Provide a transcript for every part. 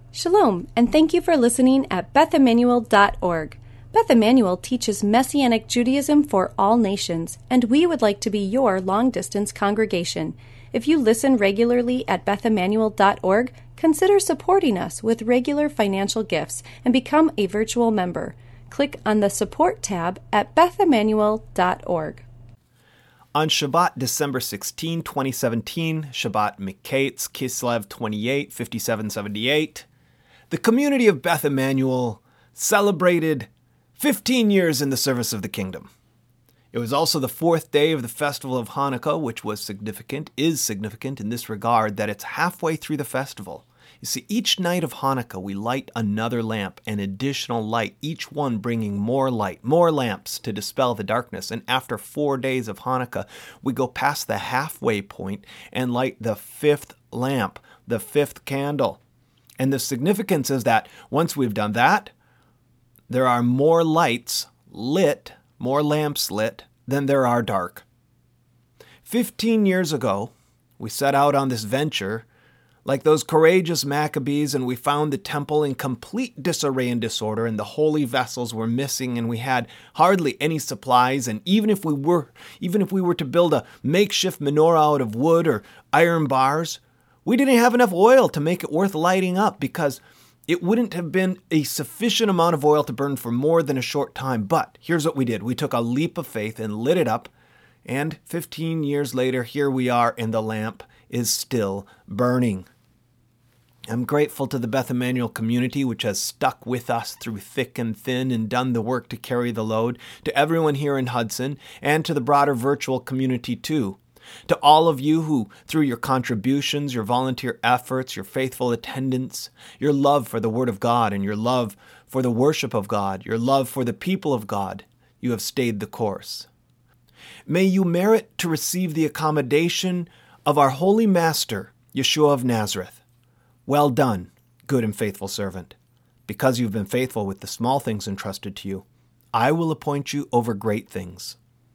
Shalom, and thank you for listening at BethEmmanuel.org. Beth Emanuel teaches Messianic Judaism for all nations, and we would like to be your long-distance congregation. If you listen regularly at BethEmmanuel.org, consider supporting us with regular financial gifts and become a virtual member. Click on the Support tab at BethEmmanuel.org. On Shabbat, December 16, 2017, Shabbat Miketz, Kislev 28, 5778, the community of Beth Emanuel celebrated 15 years in the service of the kingdom. It was also the fourth day of the festival of Hanukkah, which is significant in this regard that it's halfway through the festival. You see, each night of Hanukkah, we light another lamp, an additional light, each one bringing more light, more lamps to dispel the darkness. And after 4 days of Hanukkah, we go past the halfway point and light the fifth lamp, the fifth candle. And the significance is that once we've done that, there are more lights lit, more lamps lit, than there are dark. 15 years ago, we set out on this venture like those courageous Maccabees, and we found the temple in complete disarray and disorder, and the holy vessels were missing, and we had hardly any supplies. And even if we were to build a makeshift menorah out of wood or iron bars, we didn't have enough oil to make it worth lighting up, because it wouldn't have been a sufficient amount of oil to burn for more than a short time. But here's what we did. We took a leap of faith and lit it up. And 15 years later, here we are, and the lamp is still burning. I'm grateful to the Beth Emanuel community, which has stuck with us through thick and thin and done the work to carry the load, to everyone here in Hudson, and to the broader virtual community too. To all of you who, through your contributions, your volunteer efforts, your faithful attendance, your love for the Word of God and your love for the worship of God, your love for the people of God, you have stayed the course. May you merit to receive the accommodation of our Holy Master, Yeshua of Nazareth. Well done, good and faithful servant. Because you've been faithful with the small things entrusted to you, I will appoint you over great things.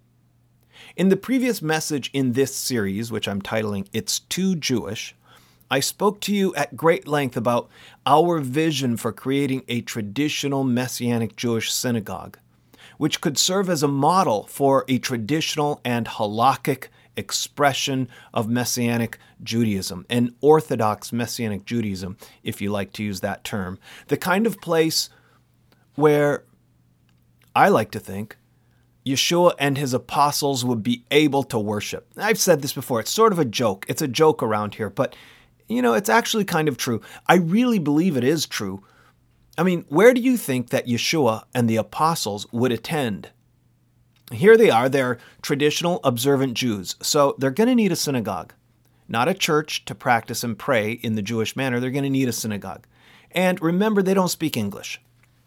In the previous message in this series, which I'm titling It's Too Jewish, I spoke to you at great length about our vision for creating a traditional Messianic Jewish synagogue, which could serve as a model for a traditional and halakhic expression of Messianic Judaism, an Orthodox Messianic Judaism, if you like to use that term. The kind of place where, I like to think, Yeshua and his apostles would be able to worship. I've said this before. It's sort of a joke. It's a joke around here, but, it's actually kind of true. I really believe it is true. I mean, where do you think that Yeshua and the apostles would attend? Here they are. They're traditional observant Jews, so they're going to need a synagogue. Not a church to practice and pray in the Jewish manner. They're going to need a synagogue. And remember, they don't speak English.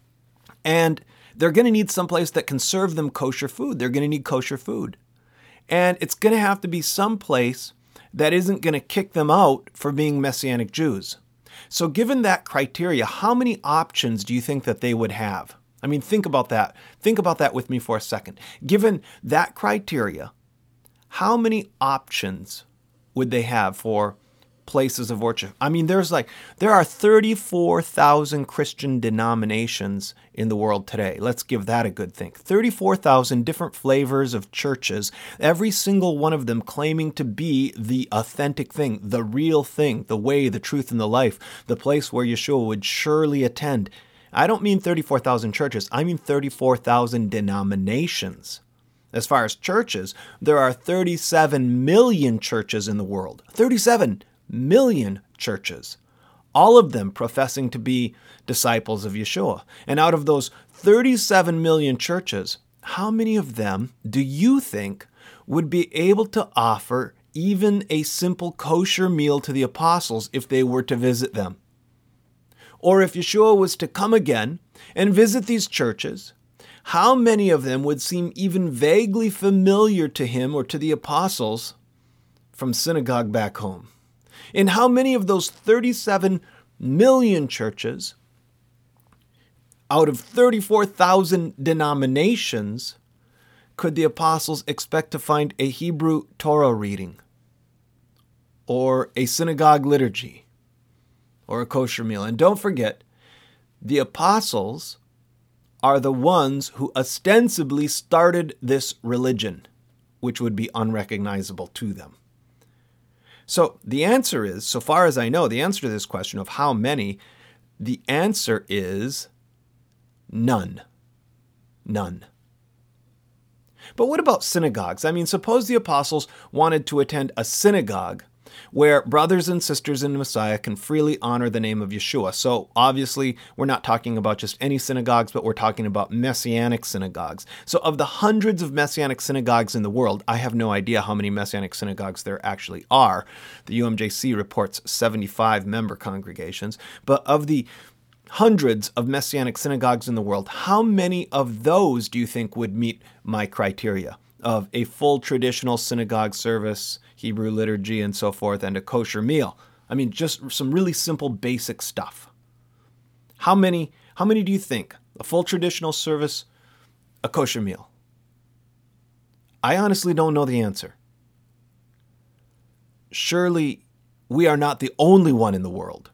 And they're going to need someplace that can serve them kosher food. They're going to need kosher food. And it's going to have to be someplace that isn't going to kick them out for being Messianic Jews. So given that criteria, how many options do you think that they would have? I mean, think about that. Think about that with me for a second. Given that criteria, how many options would they have for places of worship? I mean, there are 34,000 Christian denominations in the world today. Let's give that a good think. 34,000 different flavors of churches, every single one of them claiming to be the authentic thing, the real thing, the way, the truth, and the life, the place where Yeshua would surely attend. I don't mean 34,000 churches. I mean 34,000 denominations. As far as churches, there are 37 million churches in the world. 37 million churches, all of them professing to be disciples of Yeshua. And out of those 37 million churches, how many of them do you think would be able to offer even a simple kosher meal to the apostles if they were to visit them? Or if Yeshua was to come again and visit these churches, how many of them would seem even vaguely familiar to him or to the apostles from synagogue back home? And how many of those 37 million churches out of 34,000 denominations could the apostles expect to find a Hebrew Torah reading or a synagogue liturgy or a kosher meal. And don't forget, the apostles are the ones who ostensibly started this religion, which would be unrecognizable to them. So the answer is, so far as I know, the answer to this question of how many, the answer is none. None. But what about synagogues? I mean, suppose the apostles wanted to attend a synagogue where brothers and sisters in Messiah can freely honor the name of Yeshua. So obviously, we're not talking about just any synagogues, but we're talking about messianic synagogues. So of the hundreds of messianic synagogues in the world, I have no idea how many messianic synagogues there actually are. The UMJC reports 75 member congregations. But of the hundreds of messianic synagogues in the world, how many of those do you think would meet my criteria of a full traditional synagogue service, Hebrew liturgy, and so forth, and a kosher meal? I mean, just some really simple, basic stuff. How many do you think? A full traditional service, a kosher meal? I honestly don't know the answer. Surely we are not the only one in the world.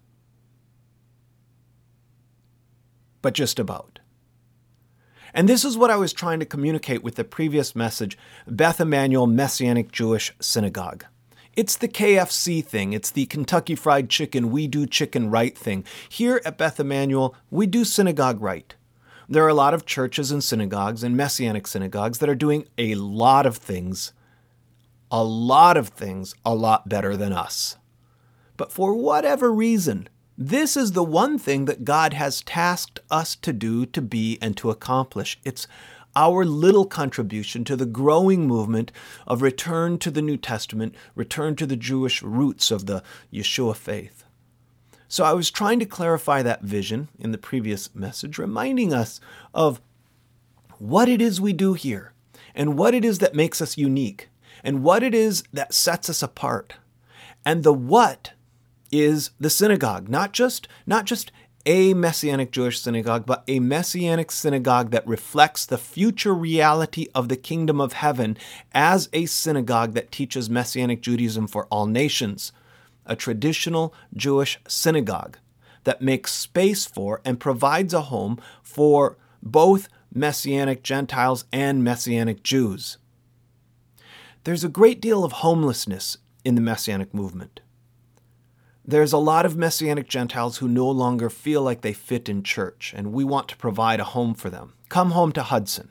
But just about. And this is what I was trying to communicate with the previous message, Beth Emanuel Messianic Jewish Synagogue. It's the KFC thing. It's the Kentucky Fried Chicken, we do chicken right thing. Here at Beth Emanuel, we do synagogue right. There are a lot of churches and synagogues and Messianic synagogues that are doing a lot of things a lot better than us. But for whatever reason, this is the one thing that God has tasked us to do, to be, and to accomplish. It's our little contribution to the growing movement of return to the New Testament, return to the Jewish roots of the Yeshua faith. So I was trying to clarify that vision in the previous message, reminding us of what it is we do here, and what it is that makes us unique, and what it is that sets us apart. And the what is the synagogue, not just a Messianic Jewish synagogue, but a Messianic synagogue that reflects the future reality of the kingdom of heaven as a synagogue that teaches Messianic Judaism for all nations, a traditional Jewish synagogue that makes space for and provides a home for both Messianic Gentiles and Messianic Jews. There's a great deal of homelessness in the Messianic movement. There's a lot of Messianic Gentiles who no longer feel like they fit in church, and we want to provide a home for them. Come home to Hudson.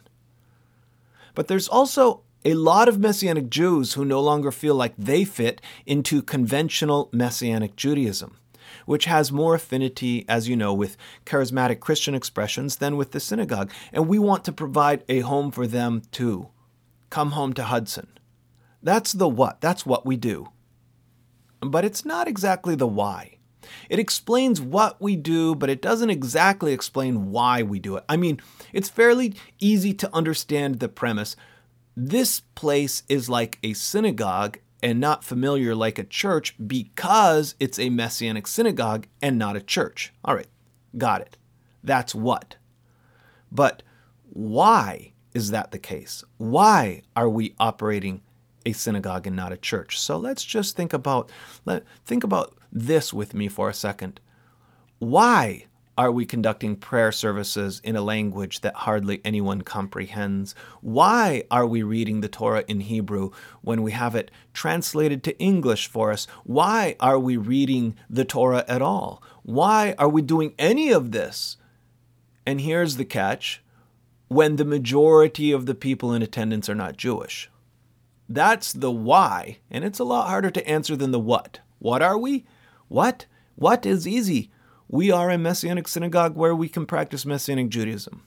But there's also a lot of Messianic Jews who no longer feel like they fit into conventional Messianic Judaism, which has more affinity, as you know, with charismatic Christian expressions than with the synagogue. And we want to provide a home for them too. Come home to Hudson. That's the what. That's what we do. But it's not exactly the why. It explains what we do, but it doesn't exactly explain why we do it. I mean, it's fairly easy to understand the premise. This place is like a synagogue and not familiar like a church because it's a Messianic synagogue and not a church. All right, got it. That's what. But why is that the case? Why are we operating a synagogue and not a church? So let's just think about this with me for a second. Why are we conducting prayer services in a language that hardly anyone comprehends? Why are we reading the Torah in Hebrew when we have it translated to English for us? Why are we reading the Torah at all? Why are we doing any of this? And here's the catch: when the majority of the people in attendance are not Jewish. That's the why, and it's a lot harder to answer than the what. What are we? What? What is easy. We are a Messianic synagogue where we can practice Messianic Judaism.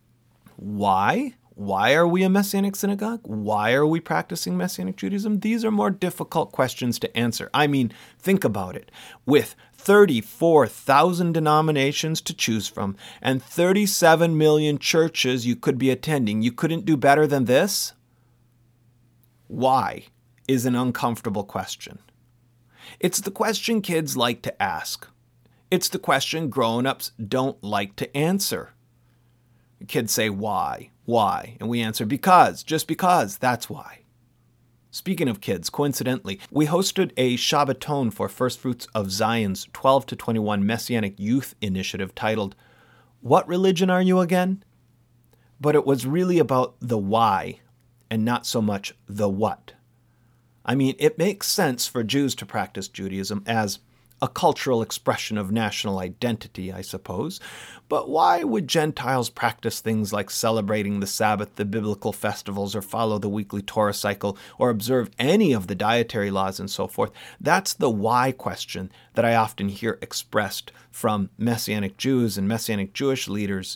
Why? Why are we a Messianic synagogue? Why are we practicing Messianic Judaism? These are more difficult questions to answer. I mean, think about it. With 34,000 denominations to choose from and 37 million churches you could be attending, you couldn't do better than this? Why is an uncomfortable question. It's the question kids like to ask. It's the question grown-ups don't like to answer. Kids say, why? Why? And we answer, because, just because, that's why. Speaking of kids, coincidentally, we hosted a Shabbaton for First Fruits of Zion's 12 to 21 Messianic Youth Initiative titled, "What Religion Are You Again?" But it was really about the why and not so much the what. I mean, it makes sense for Jews to practice Judaism as a cultural expression of national identity, I suppose. But why would Gentiles practice things like celebrating the Sabbath, the biblical festivals, or follow the weekly Torah cycle, or observe any of the dietary laws and so forth? That's the why question that I often hear expressed from Messianic Jews and Messianic Jewish leaders.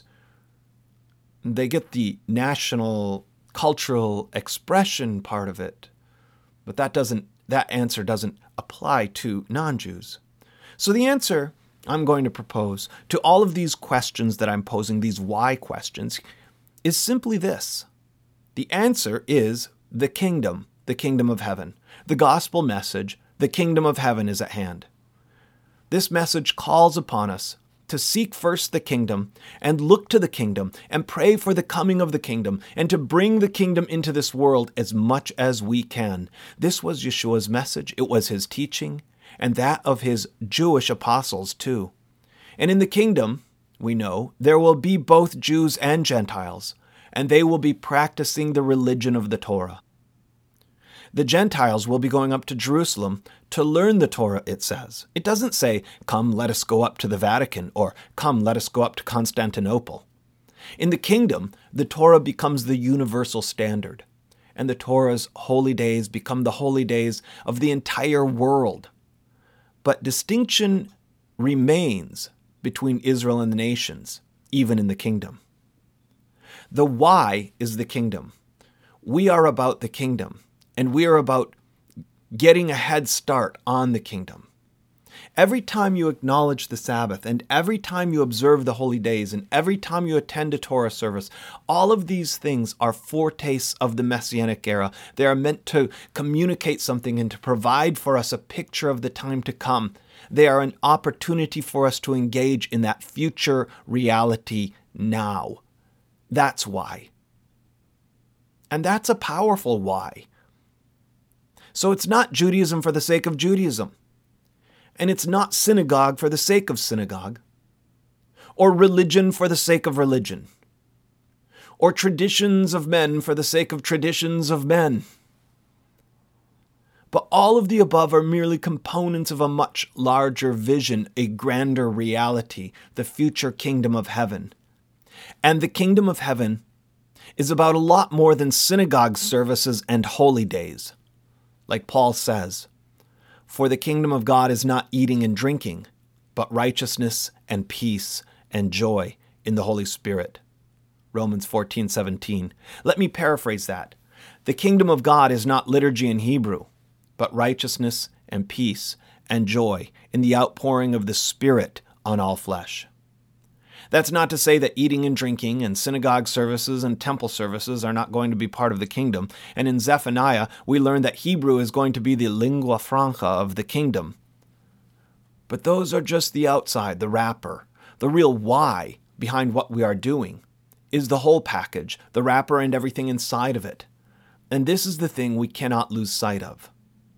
They get the national cultural expression part of it, but that answer doesn't apply to non-Jews. So the answer I'm going to propose to all of these questions that I'm posing, these why questions, is simply this. The answer is the kingdom of heaven. The gospel message, the kingdom of heaven is at hand. This message calls upon us to seek first the kingdom and look to the kingdom and pray for the coming of the kingdom and to bring the kingdom into this world as much as we can. This was Yeshua's message. It was his teaching, and that of his Jewish apostles too. And in the kingdom, we know, there will be both Jews and Gentiles, and they will be practicing the religion of the Torah. The Gentiles will be going up to Jerusalem to learn the Torah, it says. It doesn't say, "Come, let us go up to the Vatican," or "Come, let us go up to Constantinople." In the kingdom, the Torah becomes the universal standard, and the Torah's holy days become the holy days of the entire world. But distinction remains between Israel and the nations, even in the kingdom. The why is the kingdom. We are about the kingdom, and we are about getting a head start on the kingdom. Every time you acknowledge the Sabbath, and every time you observe the holy days, and every time you attend a Torah service, all of these things are foretastes of the Messianic era. They are meant to communicate something and to provide for us a picture of the time to come. They are an opportunity for us to engage in that future reality now. That's why. And that's a powerful why. So it's not Judaism for the sake of Judaism. And it's not synagogue for the sake of synagogue, or religion for the sake of religion, or traditions of men for the sake of traditions of men. But all of the above are merely components of a much larger vision, a grander reality, the future kingdom of heaven. And the kingdom of heaven is about a lot more than synagogue services and holy days. Like Paul says, "For the kingdom of God is not eating and drinking, but righteousness and peace and joy in the Holy Spirit." Romans 14:17. Let me paraphrase that. The kingdom of God is not liturgy in Hebrew, but righteousness and peace and joy in the outpouring of the Spirit on all flesh. That's not to say that eating and drinking and synagogue services and temple services are not going to be part of the kingdom. And in Zephaniah, we learn that Hebrew is going to be the lingua franca of the kingdom. But those are just the outside, the wrapper. The real why behind what we are doing is the whole package, the wrapper and everything inside of it. And this is the thing we cannot lose sight of.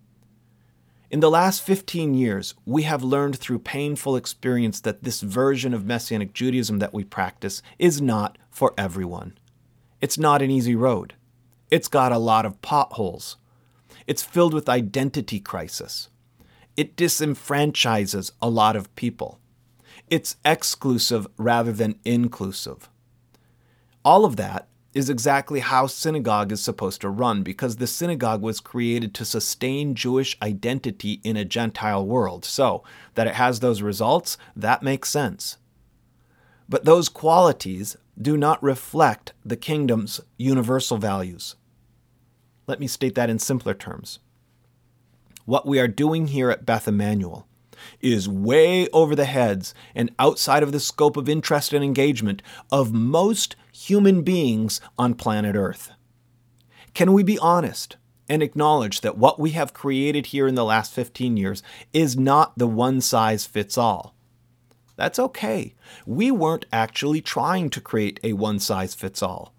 In the last 15 years, we have learned through painful experience that this version of Messianic Judaism that we practice is not for everyone. It's not an easy road. It's got a lot of potholes. It's filled with identity crisis. It disenfranchises a lot of people. It's exclusive rather than inclusive. All of that is exactly how synagogue is supposed to run, because the synagogue was created to sustain Jewish identity in a Gentile world. So, that it has those results, that makes sense. But those qualities do not reflect the kingdom's universal values. Let me state that in simpler terms. What we are doing here at Beth Emmanuel is way over the heads and outside of the scope of interest and engagement of most human beings on planet Earth. Can we be honest and acknowledge that what we have created here in the last 15 years is not the one-size-fits-all? That's okay. We weren't actually trying to create a one-size-fits-all.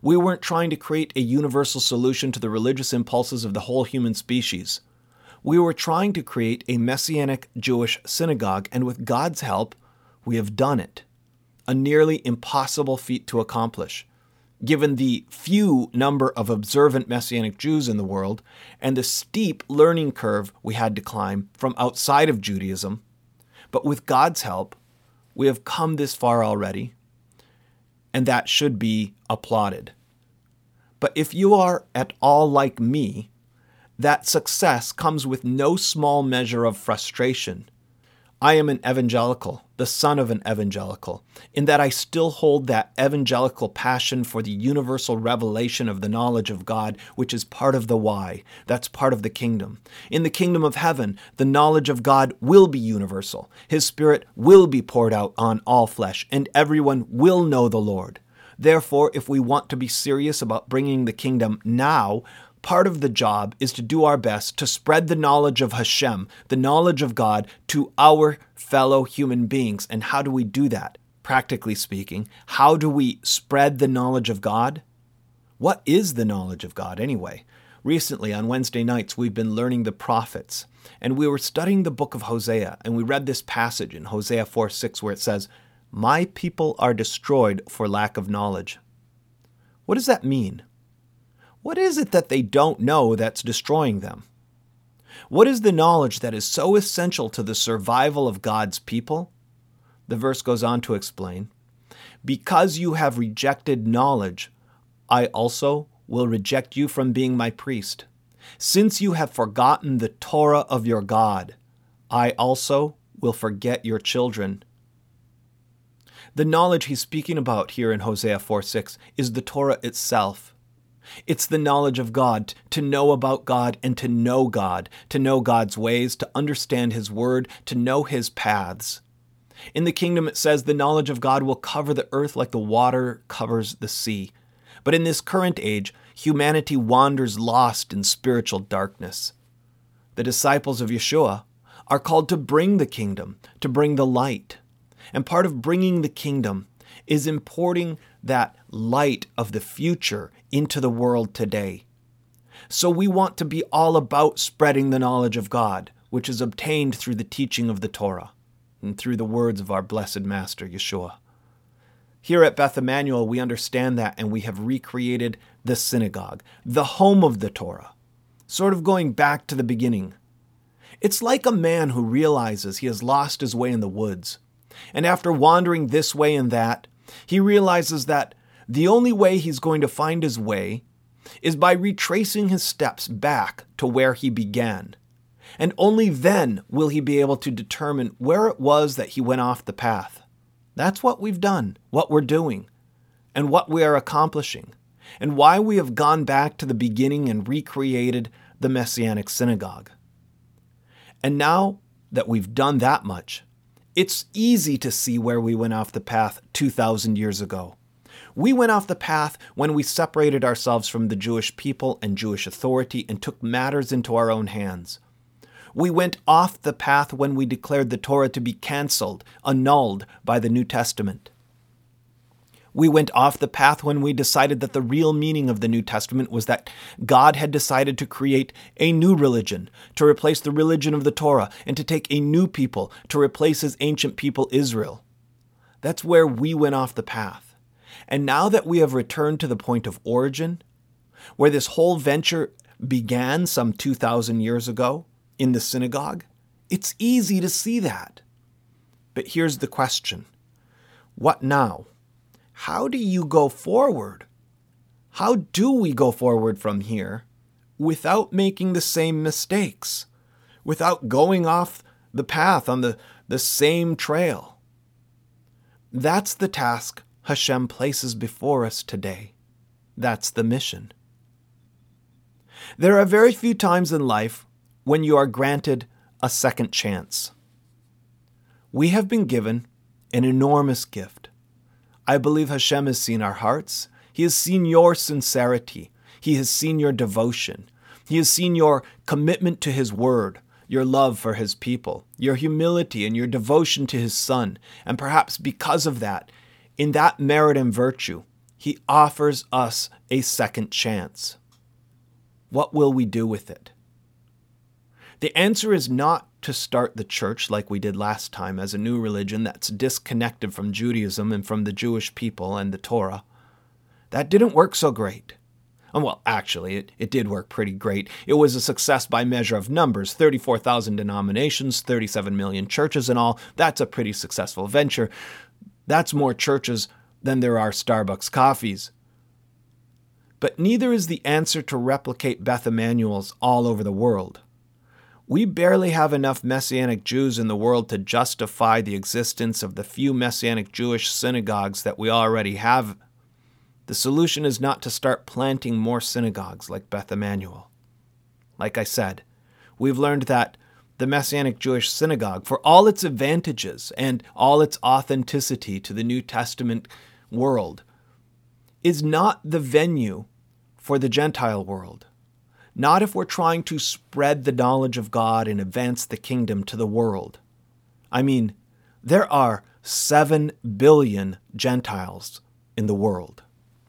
We weren't trying to create a universal solution to the religious impulses of the whole human species. We were trying to create a Messianic Jewish synagogue, and with God's help, we have done it. A nearly impossible feat to accomplish, given the few number of observant Messianic Jews in the world and the steep learning curve we had to climb from outside of Judaism. But with God's help, we have come this far already, and that should be applauded. But if you are at all like me, that success comes with no small measure of frustration. I am an evangelical, the son of an evangelical, in that I still hold that evangelical passion for the universal revelation of the knowledge of God, which is part of the why. That's part of the kingdom. In the kingdom of heaven, the knowledge of God will be universal. His Spirit will be poured out on all flesh, and everyone will know the Lord. Therefore, if we want to be serious about bringing the kingdom now, part of the job is to do our best to spread the knowledge of Hashem, the knowledge of God, to our fellow human beings. And how do we do that? Practically speaking, how do we spread the knowledge of God? What is the knowledge of God anyway? Recently, on Wednesday nights, we've been learning the prophets, and we were studying the book of Hosea, and we read this passage in Hosea 4:6 where it says, "My people are destroyed for lack of knowledge." What does that mean? What is it that they don't know that's destroying them? What is the knowledge that is so essential to the survival of God's people? The verse goes on to explain, "Because you have rejected knowledge, I also will reject you from being my priest. Since you have forgotten the Torah of your God, I also will forget your children." The knowledge he's speaking about here in Hosea 4:6 is the Torah itself. It's the knowledge of God, to know about God and to know God's ways, to understand His word, to know His paths. In the kingdom, it says the knowledge of God will cover the earth like the water covers the sea. But in this current age, humanity wanders lost in spiritual darkness. The disciples of Yeshua are called to bring the kingdom, to bring the light. And part of bringing the kingdom is importing that light of the future into the world today. So we want to be all about spreading the knowledge of God, which is obtained through the teaching of the Torah and through the words of our blessed Master, Yeshua. Here at Beth Emmanuel, we understand that, and we have recreated the synagogue, the home of the Torah, sort of going back to the beginning. It's like a man who realizes he has lost his way in the woods, and after wandering this way and that, he realizes that the only way he's going to find his way is by retracing his steps back to where he began. And only then will he be able to determine where it was that he went off the path. That's what we've done, what we're doing, and what we are accomplishing, and why we have gone back to the beginning and recreated the Messianic synagogue. And now that we've done that much, it's easy to see where we went off the path 2,000 years ago. We went off the path when we separated ourselves from the Jewish people and Jewish authority and took matters into our own hands. We went off the path when we declared the Torah to be canceled, annulled by the New Testament. We went off the path when we decided that the real meaning of the New Testament was that God had decided to create a new religion, to replace the religion of the Torah, and to take a new people to replace his ancient people Israel. That's where we went off the path. And now that we have returned to the point of origin, where this whole venture began some 2,000 years ago in the synagogue, it's easy to see that. But here's the question. What now? How do you go forward? How do we go forward from here without making the same mistakes, without going off the path on the same trail? That's the task Hashem places before us today. That's the mission. There are very few times in life when you are granted a second chance. We have been given an enormous gift. I believe Hashem has seen our hearts. He has seen your sincerity. He has seen your devotion. He has seen your commitment to His word, your love for His people, your humility and your devotion to His Son. And perhaps because of that, in that merit and virtue, He offers us a second chance. What will we do with it? The answer is not to start the church like we did last time as a new religion that's disconnected from Judaism and from the Jewish people and the Torah. That didn't work so great. Well, actually, it did work pretty great. It was a success by measure of numbers, 34,000 denominations, 37 million churches in all. That's a pretty successful venture. That's more churches than there are Starbucks coffees. But neither is the answer to replicate Beth Emmanuel's all over the world. We barely have enough Messianic Jews in the world to justify the existence of the few Messianic Jewish synagogues that we already have. The solution is not to start planting more synagogues like Beth Emmanuel. Like I said, we've learned that the Messianic Jewish synagogue, for all its advantages and all its authenticity to the New Testament world, is not the venue for the Gentile world. Not if we're trying to spread the knowledge of God and advance the kingdom to the world. I mean, there are 7 billion Gentiles in the world.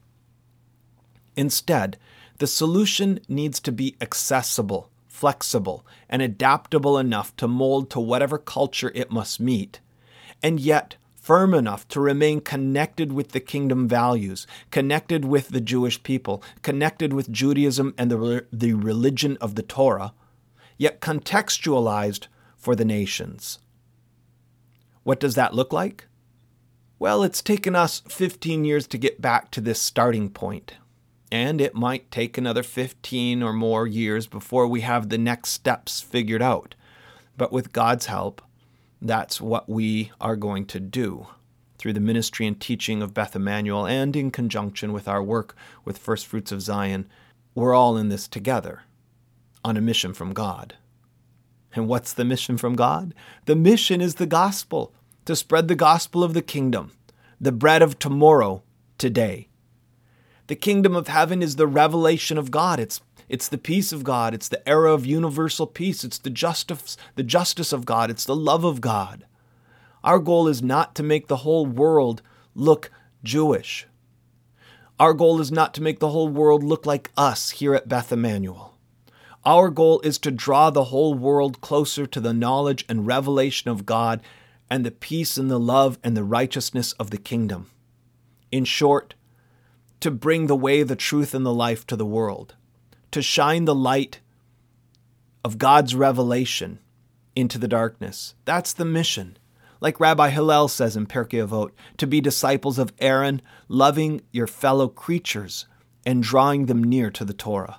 Instead, the solution needs to be accessible, flexible, and adaptable enough to mold to whatever culture it must meet, and yet firm enough to remain connected with the kingdom values, connected with the Jewish people, connected with Judaism and the religion of the Torah, yet contextualized for the nations. What does that look like? Well, it's taken us 15 years to get back to this starting point, and it might take another 15 or more years before we have the next steps figured out. But with God's help, that's what we are going to do through the ministry and teaching of Beth Emmanuel and in conjunction with our work with First Fruits of Zion. We're all in this together on a mission from God. And what's the mission from God? The mission is the gospel, to spread the gospel of the kingdom, the bread of tomorrow, today. The kingdom of heaven is the revelation of God. It's the peace of God. It's the era of universal peace. It's the justice of God. It's the love of God. Our goal is not to make the whole world look Jewish. Our goal is not to make the whole world look like us here at Beth Emmanuel. Our goal is to draw the whole world closer to the knowledge and revelation of God and the peace and the love and the righteousness of the kingdom. In short, to bring the way, the truth, and the life to the world. To shine the light of God's revelation into the darkness. That's the mission. Like Rabbi Hillel says in Pirkei Avot, to be disciples of Aaron, loving your fellow creatures and drawing them near to the Torah.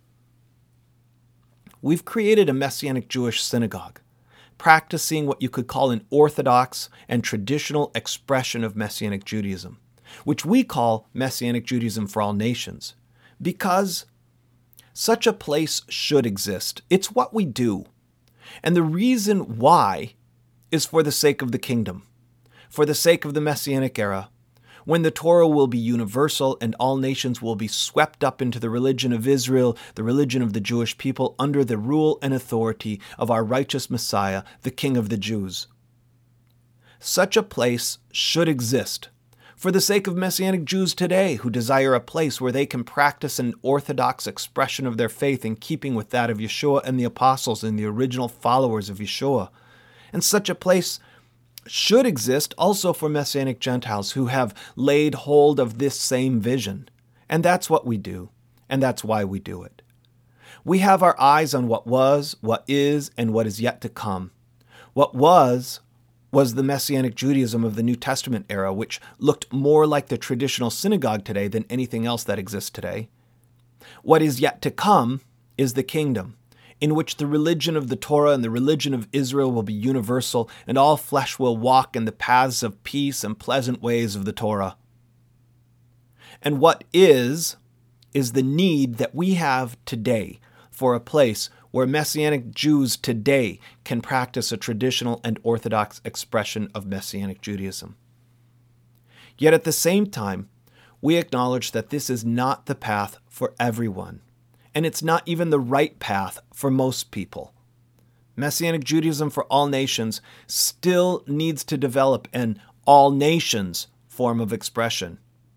We've created a Messianic Jewish synagogue, practicing what you could call an orthodox and traditional expression of Messianic Judaism, which we call Messianic Judaism for all nations, because such a place should exist. It's what we do. And the reason why is for the sake of the kingdom, for the sake of the Messianic era, when the Torah will be universal and all nations will be swept up into the religion of Israel, the religion of the Jewish people, under the rule and authority of our righteous Messiah, the King of the Jews. Such a place should exist for the sake of Messianic Jews today who desire a place where they can practice an orthodox expression of their faith in keeping with that of Yeshua and the apostles and the original followers of Yeshua. And such a place should exist also for Messianic Gentiles who have laid hold of this same vision. And that's what we do, and that's why we do it. We have our eyes on what was, what is, and what is yet to come. What was the Messianic Judaism of the New Testament era, which looked more like the traditional synagogue today than anything else that exists today. What is yet to come is the kingdom, in which the religion of the Torah and the religion of Israel will be universal, and all flesh will walk in the paths of peace and pleasant ways of the Torah. And what is the need that we have today for a place where Messianic Jews today can practice a traditional and orthodox expression of Messianic Judaism. Yet at the same time, we acknowledge that this is not the path for everyone, and it's not even the right path for most people. Messianic Judaism for all nations still needs to develop an all nations form of expression.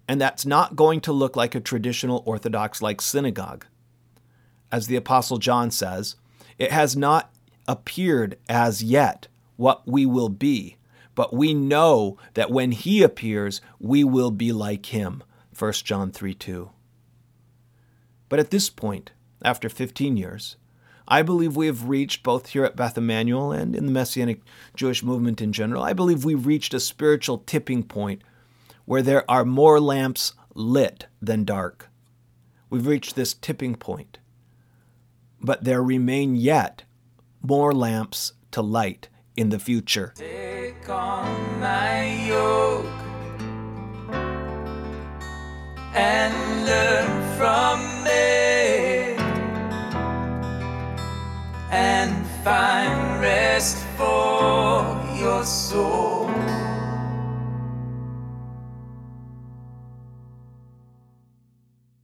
And that's not going to look like a traditional Orthodox-like synagogue. As the Apostle John says, it has not appeared as yet what we will be, but we know that when he appears, we will be like him. 1 John 3:2. But at this point, after 15 years, I believe we have reached, both here at Beth Emmanuel and in the Messianic Jewish movement in general, I believe we've reached a spiritual tipping point where there are more lamps lit than dark. We've reached this tipping point. But there remain yet more lamps to light in the future. Take on my yoke and learn from